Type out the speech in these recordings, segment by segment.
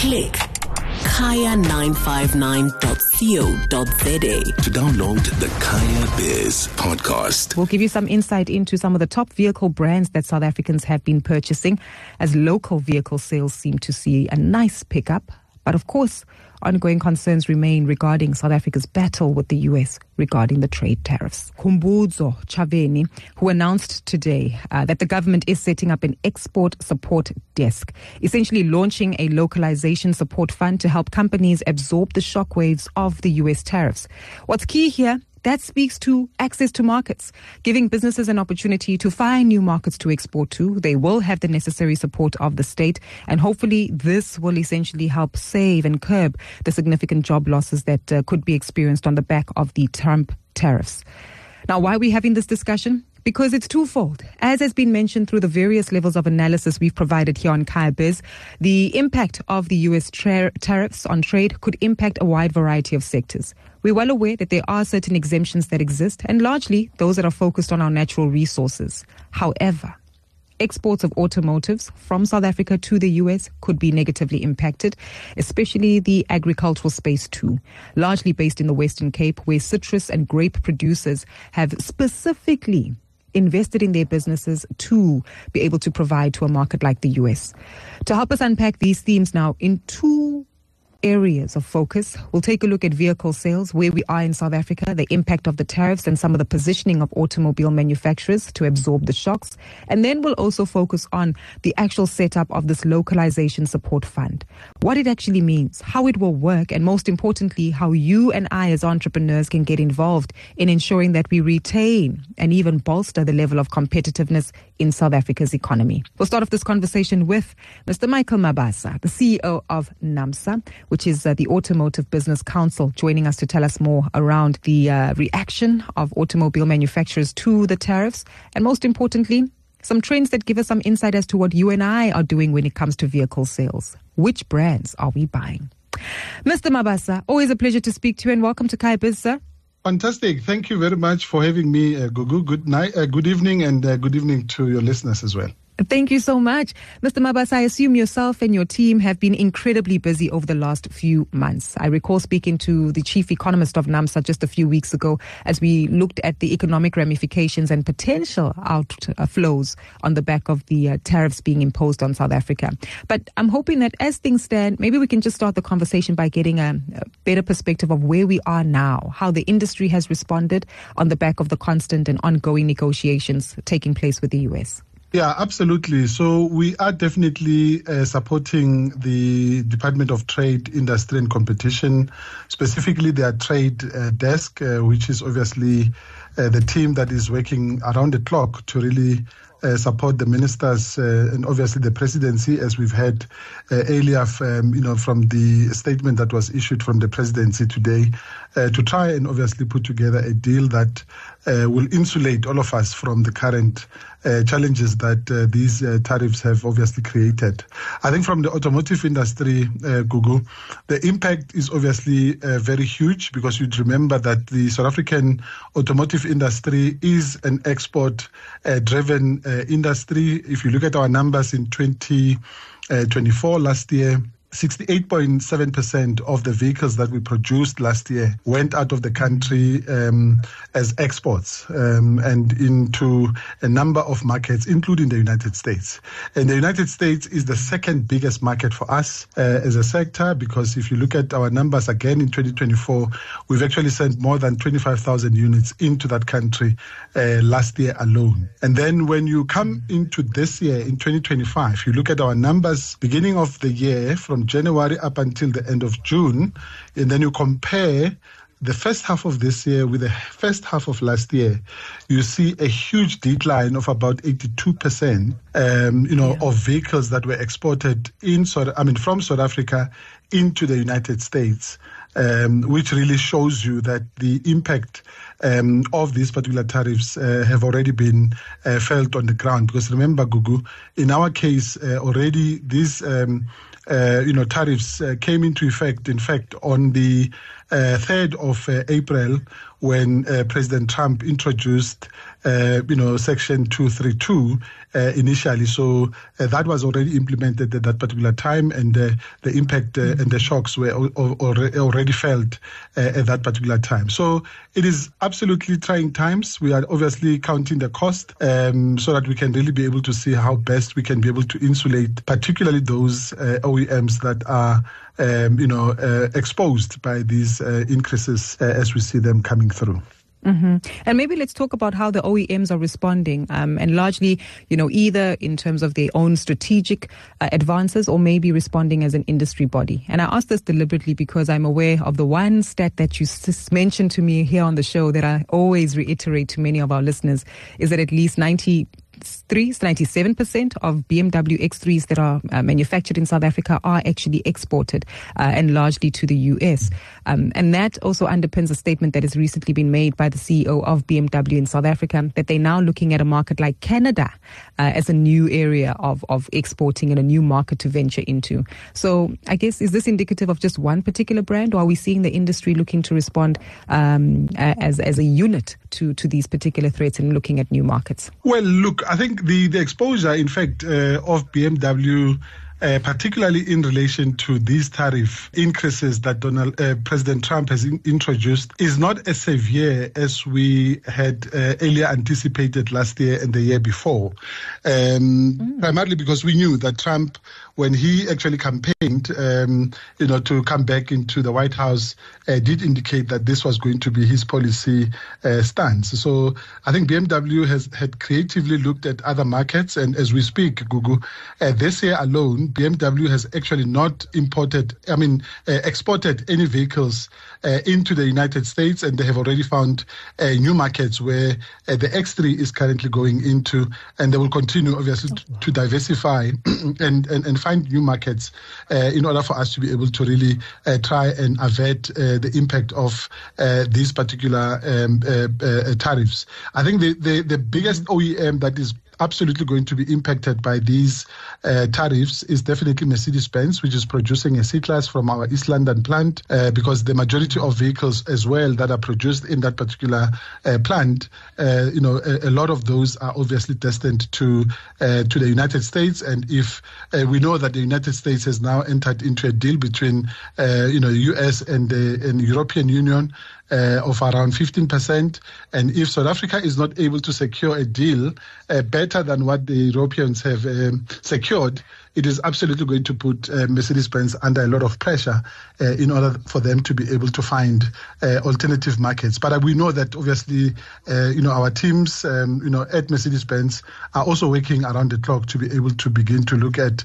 Click kaya959.co.za to download the Kaya Biz podcast. We'll give you some insight into some of the top vehicle brands that South Africans have been purchasing as local vehicle sales seem to see a nice pickup. But of course, ongoing concerns remain regarding South Africa's battle with the US regarding the trade tariffs. Khumbudzo Chaveni, who announced today that the government is setting up an export support desk, essentially launching a localization support fund to help companies absorb the shockwaves of the US tariffs. What's key here? That speaks to access to markets, giving businesses an opportunity to find new markets to export to. They will have the necessary support of the state, and hopefully this will essentially help save and curb the significant job losses that could be experienced on the back of the Trump tariffs. Now, why are we having this discussion? Because it's twofold. As has been mentioned through the various levels of analysis we've provided here on Kaya Biz, the impact of the US tariffs on trade could impact a wide variety of sectors. We're well aware that there are certain exemptions that exist, and largely those that are focused on our natural resources. However, exports of automotives from South Africa to the US could be negatively impacted, especially the agricultural space too, largely based in the Western Cape, where citrus and grape producers have specifically invested in their businesses to be able to provide to a market like the US. To help us unpack these themes now in two areas of focus, we'll take a look at vehicle sales, where we are in South Africa, the impact of the tariffs and some of the positioning of automobile manufacturers to absorb the shocks. And then we'll also focus on the actual setup of this localization support fund, what it actually means, how it will work, and most importantly, how you and I as entrepreneurs can get involved in ensuring that we retain and even bolster the level of competitiveness in South Africa's economy. We'll start off this conversation with Mr. Michael Mabasa, the CEO of NAMSA, which is the Automotive Business Council, joining us to tell us more around the reaction of automobile manufacturers to the tariffs, and most importantly, some trends that give us some insight as to what you and I are doing when it comes to vehicle sales. Which brands are we buying? Mr. Mabasa, always a pleasure to speak to you, and welcome to Kaya Biz, sir. Fantastic. Thank you very much for having me, Gugu. Good night, good evening, and good evening to your listeners as well. Thank you so much. Mr. Mabasa, I assume yourself and your team have been incredibly busy over the last few months. I recall speaking to the chief economist of NAMSA just a few weeks ago as we looked at the economic ramifications and potential outflows on the back of the tariffs being imposed on South Africa. But I'm hoping that as things stand, maybe we can just start the conversation by getting a better perspective of where we are now, how the industry has responded on the back of the constant and ongoing negotiations taking place with the US. Yeah, absolutely. So we are definitely supporting the Department of Trade, Industry and Competition, specifically their trade desk, which is obviously the team that is working around the clock to really support the ministers and obviously the presidency, as we've heard earlier, from the statement that was issued from the presidency today, to try and obviously put together a deal that will insulate all of us from the current challenges that these tariffs have obviously created. I think from the automotive industry, Gugu, the impact is obviously very huge, because you'd remember that the South African automotive industry is an export-driven industry. If you look at our numbers in 2024, last year, 68.7% of the vehicles that we produced last year went out of the country as exports and into a number of markets, including the United States. And the United States is the second biggest market for us as a sector, because if you look at our numbers again in 2024, we've actually sent more than 25,000 units into that country last year alone. And then when you come into this year, in 2025, you look at our numbers beginning of the year from January up until the end of June, and then you compare the first half of this year with the first half of last year, you see a huge decline of about 82%, of vehicles that were exported from South Africa into the United States, which really shows you that the impact of these particular tariffs have already been felt on the ground. Because remember, Gugu, in our case, already these tariffs came into effect, in fact, on the 3rd of April, when President Trump introduced, Section 232 initially. So that was already implemented at that particular time, and the impact and the shocks were already felt at that particular time. So it is absolutely trying times. We are obviously counting the cost so that we can really be able to see how best we can be able to insulate, particularly those OEMs that are exposed by these increases as we see them coming through. Mm-hmm. And maybe let's talk about how the OEMs are responding, and largely, either in terms of their own strategic advances or maybe responding as an industry body. And I ask this deliberately because I'm aware of the one stat that you mentioned to me here on the show that I always reiterate to many of our listeners, is that at least 97% of BMW X3s that are manufactured in South Africa are actually exported and largely to the US. And that also underpins a statement that has recently been made by the CEO of BMW in South Africa, that they're now looking at a market like Canada as a new area of exporting and a new market to venture into. So I guess, is this indicative of just one particular brand, or are we seeing the industry looking to respond as a unit to these particular threats and looking at new markets? Well, look, I think the exposure, in fact, of BMW, particularly in relation to these tariff increases that President Trump has introduced, is not as severe as we had earlier anticipated last year and the year before. Primarily because we knew that Trump, when he actually campaigned, to come back into the White House, did indicate that this was going to be his policy stance. So I think BMW had creatively looked at other markets, and as we speak, Gugu, this year alone, BMW has actually not exported any vehicles into the United States, and they have already found new markets where the X3 is currently going into, and they will continue, obviously, to diversify and find new markets in order for us to be able to really try and avert the impact of these particular tariffs. I think the biggest OEM that is absolutely going to be impacted by these tariffs is definitely Mercedes-Benz, which is producing a C-Class from our East London plant, because the majority of vehicles as well that are produced in that particular plant, a lot of those are obviously destined to the United States. And if we know that the United States has now entered into a deal between US and the European Union of around 15%. And if South Africa is not able to secure a deal better than what the Europeans have secured, it is absolutely going to put Mercedes-Benz under a lot of pressure in order for them to be able to find alternative markets. But we know that obviously, our teams, at Mercedes-Benz are also working around the clock to be able to begin to look at,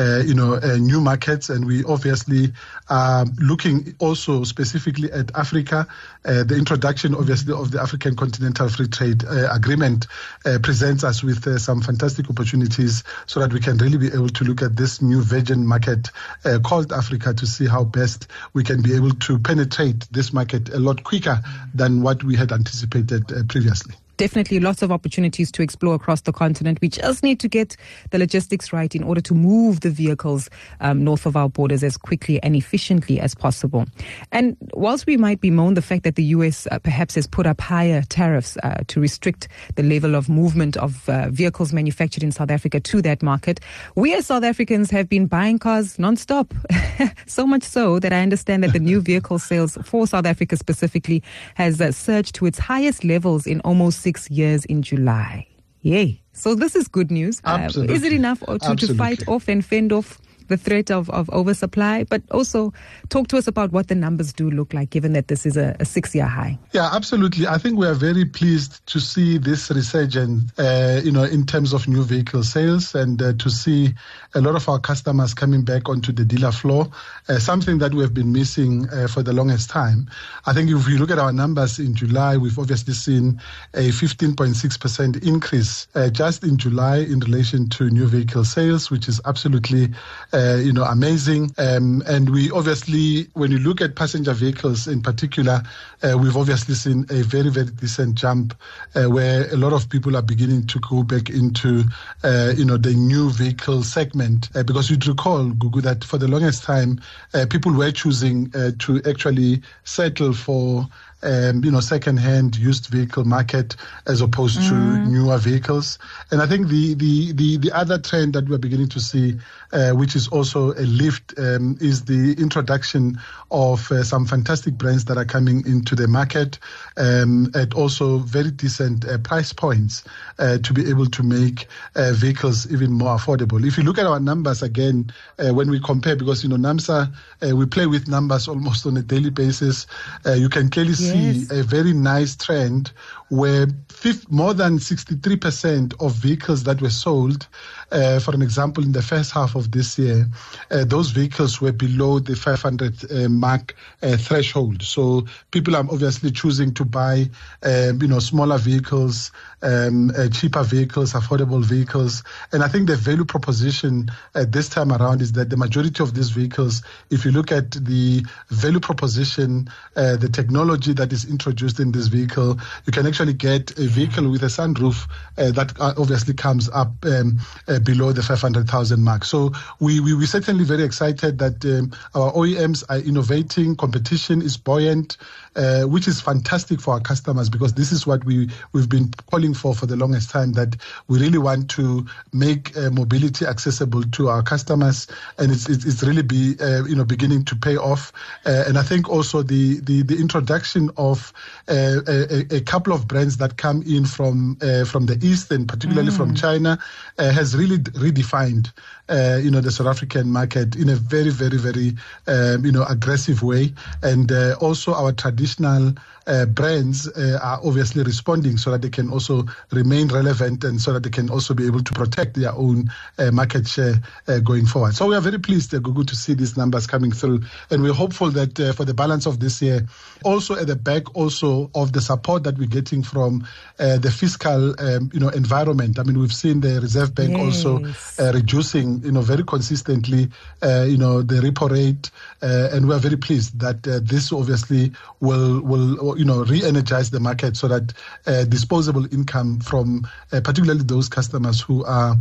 new markets. And we obviously are looking also specifically at Africa. The introduction, obviously, of the African Continental Free Trade Agreement presents us with some fantastic opportunities so that we can really be able to look at this new virgin market called Africa to see how best we can be able to penetrate this market a lot quicker than what we had anticipated previously. Definitely lots of opportunities to explore across the continent. We just need to get the logistics right in order to move the vehicles north of our borders as quickly and efficiently as possible. And whilst we might bemoan the fact that the US perhaps has put up higher tariffs to restrict the level of movement of vehicles manufactured in South Africa to that market, we as South Africans have been buying cars non-stop. So much so that I understand that the new vehicle sales for South Africa specifically has surged to its highest levels in almost 6 years in July. Yay. So this is good news. Is it enough to fight off and fend off the threat of oversupply? But also talk to us about what the numbers do look like, given that this is a 6-year high. Yeah, absolutely. I think we are very pleased to see this resurgence, in terms of new vehicle sales, and to see a lot of our customers coming back onto the dealer floor, something that we have been missing for the longest time. I think if you look at our numbers in July, we've obviously seen a 15.6% increase just in July in relation to new vehicle sales, which is absolutely amazing. And we obviously, when you look at passenger vehicles in particular, we've obviously seen a very, very decent jump where a lot of people are beginning to go back into, the new vehicle segment. Because you'd recall, Gugu, that for the longest time, people were choosing to actually settle for second-hand used vehicle market as opposed to newer vehicles. And I think the other trend that we're beginning to see, which is also a lift, is the introduction of some fantastic brands that are coming into the market at also very decent price points to be able to make vehicles even more affordable. If you look at our numbers again, when we compare, because, NAMSA, we play with numbers almost on a daily basis, you can clearly see a very nice trend where more than 63% of vehicles that were sold, for an example, in the first half of this year, those vehicles were below the 500 mark threshold. So people are obviously choosing to buy, smaller vehicles, cheaper vehicles, affordable vehicles. And I think the value proposition this time around is that the majority of these vehicles, if you look at the value proposition, the technology that is introduced in this vehicle, you can actually get a vehicle with a sunroof that obviously comes up below the 500,000 mark. So we're certainly very excited that our OEMs are innovating, competition is buoyant, which is fantastic for our customers, because this is what we've been calling for the longest time, that we really want to make mobility accessible to our customers, and it's really beginning to pay off. And I think also the introduction of a couple of brands that come in from the East, and particularly from China, has really redefined the South African market in a very, very, very aggressive way. And also our traditional brands are obviously responding so that they can also remain relevant, and so that they can also be able to protect their own market share going forward. So we are very pleased, Gugu, to see these numbers coming through, and we're hopeful that for the balance of this year, also at the back also of the support that we're getting from the fiscal environment. I mean, we've seen the Reserve Bank also reducing very consistently the repo rate, and we're very pleased that this obviously will re-energize the market, so that disposable income from particularly those customers who are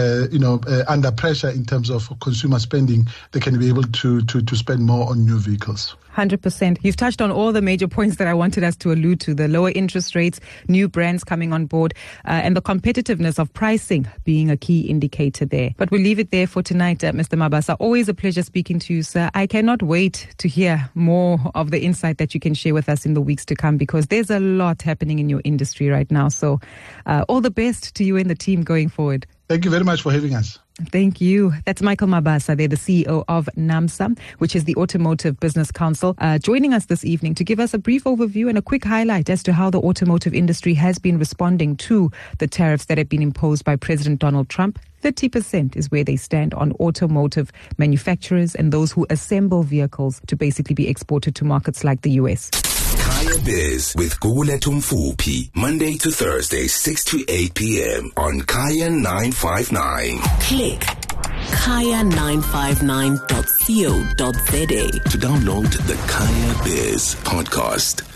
under pressure in terms of consumer spending, they can be able to spend more on new vehicles. 100%. You've touched on all the major points that I wanted us to allude to: the lower interest rates, new brands coming on board, and the competitiveness of pricing being a key indicator there. But we'll leave it there for tonight, Mr. Mabasa. Always a pleasure speaking to you, sir. I cannot wait to hear more of the insight that you can share with us in the weeks to come, because there's a lot happening in your industry right now. So all the best to you and the team going forward. Thank you very much for having us. Thank you. That's Michael Mabasa. They're the CEO of NAMSA, which is the Automotive Business Council, joining us this evening to give us a brief overview and a quick highlight as to how the automotive industry has been responding to the tariffs that have been imposed by President Donald Trump. 30% is where they stand on automotive manufacturers and those who assemble vehicles to basically be exported to markets like the US. Kaya Biz with Gugulethu Mfuphi, Monday to Thursday, 6 to 8 p.m. on Kaya 959. Click kaya959.co.za to download the Kaya Biz podcast.